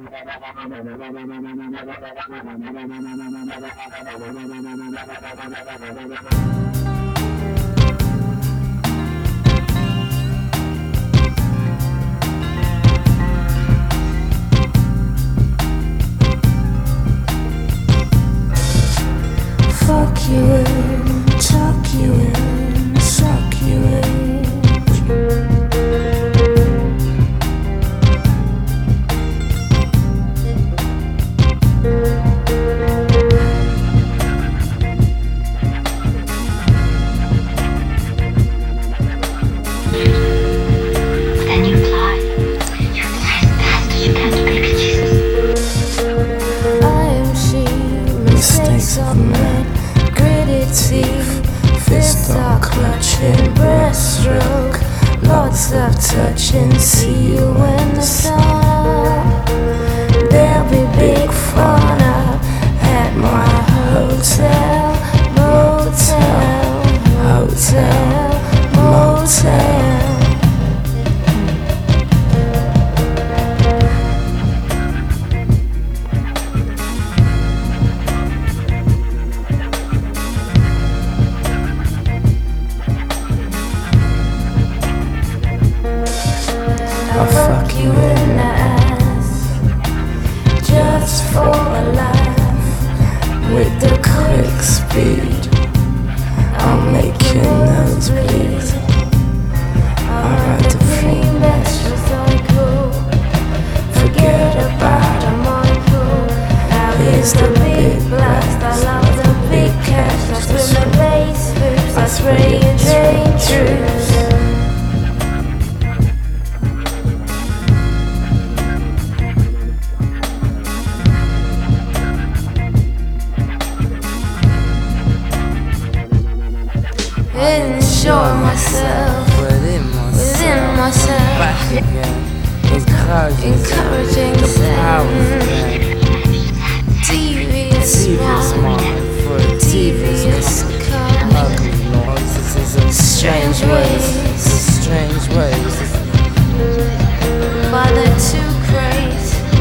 Fuck you in, tuck you in, suck you in. Then you fly. You fly as fast as you can to baby Jesus. I am she, mistakes are made, gritted teeth, fists are clutching, breaststroke, lots of touching. See you in the sun. There'll be big fun up at my hotel, motel, hotel, motel. I'll fuck you in the ass just for a laugh. With the quick speed, I'll make your nose bleed. I'll ride the free metrocycle. Forget about a molecule. Now here's the big blast. I love the big cash. I swim the base hoops. I spray and drain troops. Enjoy myself within myself, back again, encouraging the power devious mind, for a devious kind, ugly narcissism, strange ways, strange ways. by the too crazy.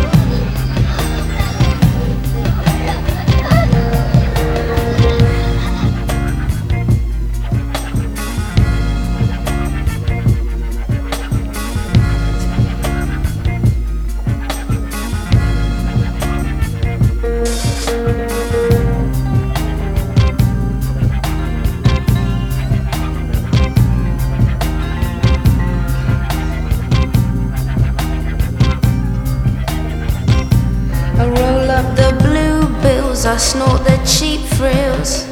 I roll up the blue bills, I snort the cheap frills.